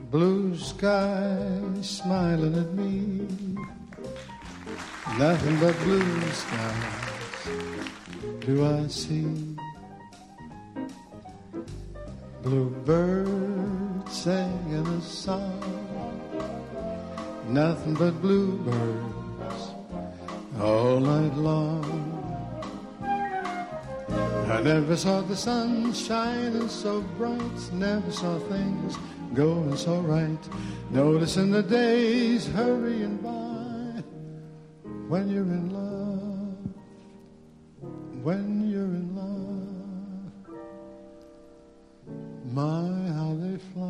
blue sky smiling at me. Nothing but blue skies do I see. Bluebirds singing a song. Nothing but bluebirds all night long. I never saw the sun shining so bright, never saw things going so right, noticing the days hurrying by. When you're in love, when you're in love, my, how they fly.